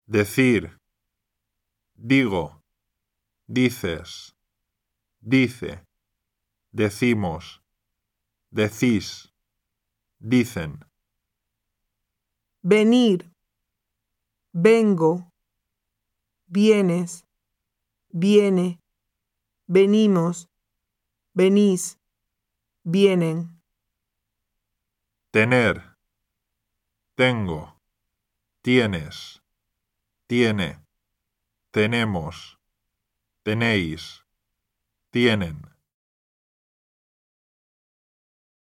decir, digo, dices, dice, decimos, decís, dicen. Venir, vengo, vienes, viene, venimos, venís, vienen. Tener, tengo, tienes, tiene, tenemos, tenéis, tienen.